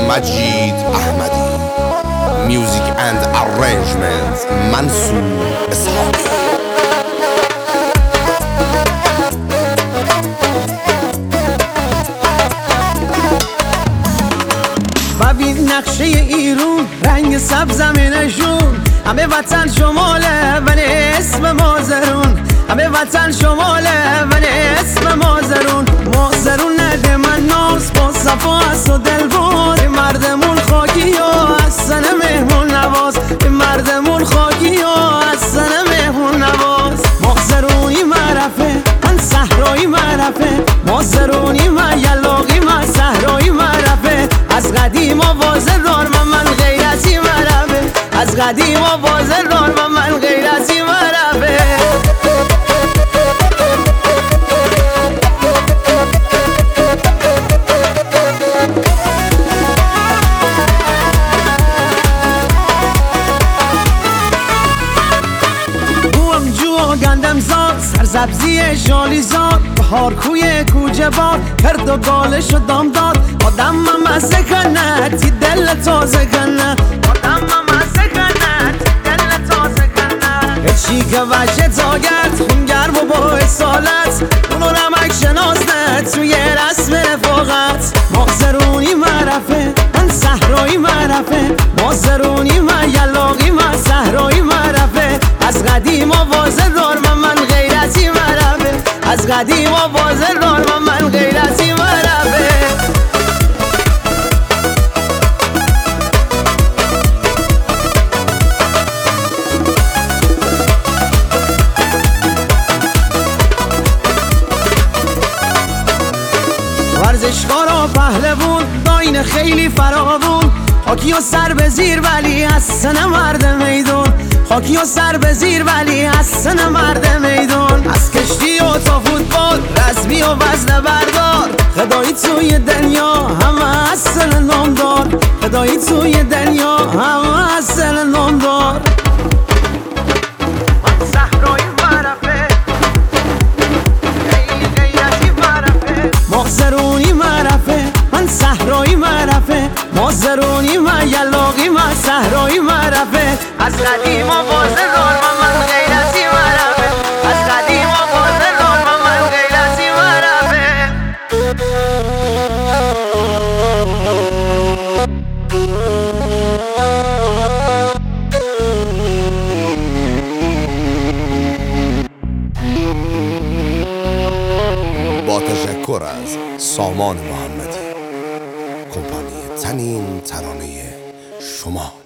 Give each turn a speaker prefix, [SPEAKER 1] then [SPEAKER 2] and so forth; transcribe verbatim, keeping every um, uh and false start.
[SPEAKER 1] مجید احمدی. Music and arrangement منصور اسحاقی.
[SPEAKER 2] ببین نقشه ایرون، رنگ سبز زمینشون، همه وطن شماله ولی اسم مازرون. همه وطن شماله ولی اسم مازرون. مازرون نده من ناز با صفا است و دلباز. این مردمون خاکی ها از سن مهمون نواز. این مردمون خاکی ها از سن مهمون نواز. مازرونی معرفه من صحرایی معرفه. مازرونی من یلاقی من صحرایی معرفه. از قدیم آوازه دار من من غیرتی معرفه. از قدیم آوازه دار من من غیرتی معرفه. گندم زاد سرسبزی شالی زاد. بهار کوی کوچه باد کرد و گالش و دام داد. آدم ممزه کنه تی دل تازه کنه. آدم ممزه کنه تی دل تازه کنه. هرچی که وجه تا گرد خونگرم و با اصالت. اونو نمک شناسته توی رسم رفاقت. مازرونی معرفه من صحرایی معرفه. مازرونی من یلاقی من صحرایی معرفه. از قدیم آوازه دار من من غیرتی معرفه. از قدیم آوازه دار من من غیرتی معرفه. ورزشکارا پهلوون داین خیلی فراوون. خاکی و سر به زیر ولی از سن مرد میدون. خاکی و سر به زیر ولی از سن مرد میدون. از کشتی و تا فوتبال رسمی و وزن بردار. خدایی توی دنیا همه از سن نامدار. خدایی توی دنیا همه از سن نامدار. من صحرایی معرفه خیلی غیرتی معرفه. مازرونی معرفه من صحرایی معرفه. مازرونی من یلاقی من صحرایی معرفه. از قدیم آوازه دار من من غیرتی معرفه. از قدیم آوازه دار من من غیرتی معرفه.
[SPEAKER 1] با تشکر از سامان محمدی، کمپانی تنین ترانه شما.